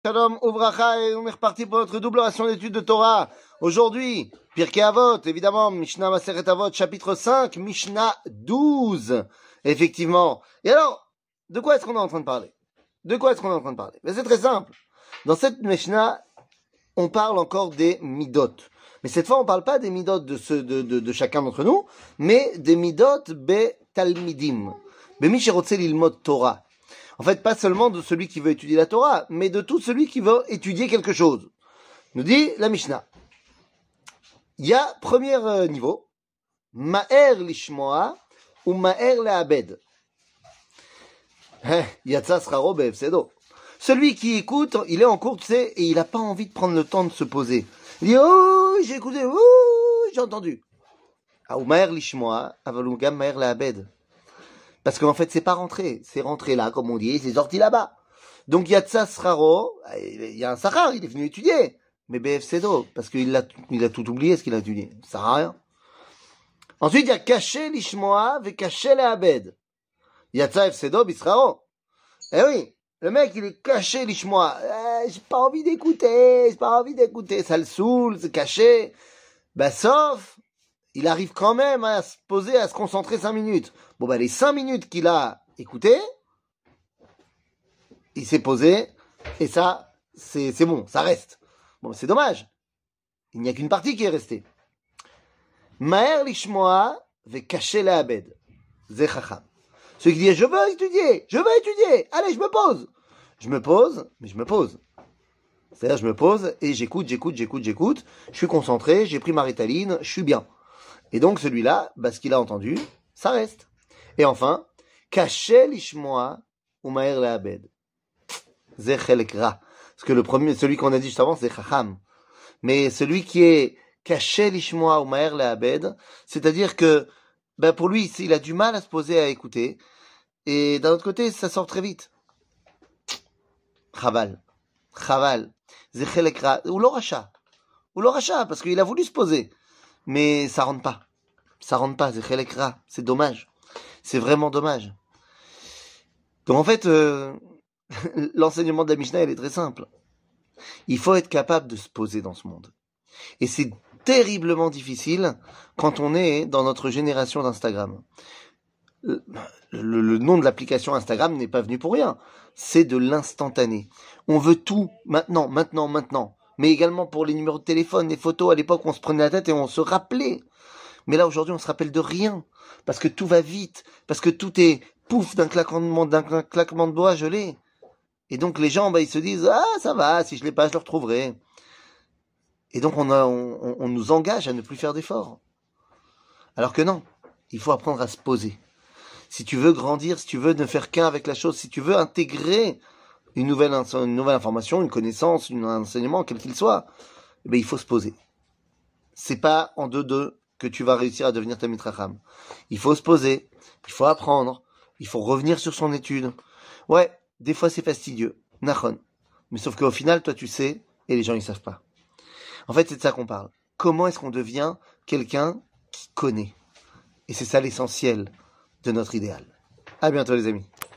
Shalom, Ouvracha, et on est reparti pour notre double ration d'études de Torah. Aujourd'hui, Pirkei Avot, évidemment, Mishnah Maseret Avot, chapitre 5, Mishnah 12. Effectivement. Et alors, de quoi est-ce qu'on est en train de parler? Mais c'est très simple. Dans cette Mishnah, on parle encore des midot. Mais cette fois, on parle pas des midot de chacun d'entre nous, mais des midot be talmidim. Be mi shirotze lilmod Torah. En fait, pas seulement de celui qui veut étudier la Torah, mais de tout celui qui veut étudier quelque chose. Nous dit la Mishnah. Il y a premier niveau, Ma'er lishmoa ou Ma'er le'abed. Yatsa sraro be'efsedo. Celui qui écoute, il est en cours, tu sais, et il n'a pas envie de prendre le temps de se poser. Il dit, oh, j'ai écouté, oh, j'ai entendu. Ah, ou Ma'er lishmoa, avalugam Ma'er le'abed. Parce qu'en fait, c'est pas rentré. C'est rentré là, comme on dit, c'est sorti là-bas. Donc, Yatsa Sraro, il y a un Sahar, il est venu étudier. Mais BFCDO, parce qu'il a tout oublié ce qu'il a étudié. Ça sert à rien. Ensuite, il y a Caché l'Ishmoa, ve Caché l'Abed. Yatsa FCDO, Bisraro. Eh oui, le mec, il est caché l'Ishmoa. J'ai pas envie d'écouter, ça le saoule, c'est caché. Bah, sauf, il arrive quand même à se poser, à se concentrer 5 minutes. Bon, bah, les 5 minutes qu'il a écouté, il s'est posé, et ça, c'est bon, ça reste. Bon, c'est dommage. Il n'y a qu'une partie qui est restée. Ma'er lishmoa ve caché la abed. Ze chacham. Celui qui dit, je veux étudier, allez, je me pose. Je me pose. C'est-à-dire, je me pose, et j'écoute, je suis concentré, j'ai pris ma Ritaline, je suis bien. Et donc, celui-là, bah, ce qu'il a entendu, ça reste. Et enfin, caché l'ishmoa ou ma'er le'abed. Ze chelek ra. Parce que le premier, celui qu'on a dit juste avant, c'est chacham. Mais celui qui est caché l'ishmoa ou ma'er le'abed, c'est-à-dire que, ben, pour lui, il a du mal à se poser à écouter. Et d'un autre côté, ça sort très vite. Chaval. Ze chelek ra. Ou l'oracha, parce qu'il a voulu se poser. Mais ça rentre pas, c'est chelek ra, c'est dommage. C'est vraiment dommage. Donc en fait, l'enseignement de la Mishnah, elle est très simple. Il faut être capable de se poser dans ce monde. Et c'est terriblement difficile quand on est dans notre génération d'Instagram. Le nom de l'application Instagram n'est pas venu pour rien. C'est de l'instantané. On veut tout maintenant. Mais également pour les numéros de téléphone, les photos. À l'époque, on se prenait la tête et on se rappelait. Mais là, aujourd'hui, on se rappelle de rien. Parce que tout va vite. Parce que tout est pouf, d'un claquement de doigts, je l'ai. Et donc, les gens, bah, ils se disent, ah, ça va, si je l'ai pas, je le retrouverai. Et donc, on nous engage à ne plus faire d'efforts. Alors que non. Il faut apprendre à se poser. Si tu veux grandir, si tu veux ne faire qu'un avec la chose, si tu veux intégrer une nouvelle information, une connaissance, un enseignement, quel qu'il soit, eh bien, il faut se poser. C'est pas en 2-2 que tu vas réussir à devenir Talmid Chacham. Il faut se poser, il faut apprendre, il faut revenir sur son étude. Ouais, des fois c'est fastidieux, nachon. Mais sauf qu'au final, toi tu sais, et les gens ils savent pas. En fait, c'est de ça qu'on parle. Comment est-ce qu'on devient quelqu'un qui connaît? Et c'est ça l'essentiel de notre idéal. À bientôt les amis.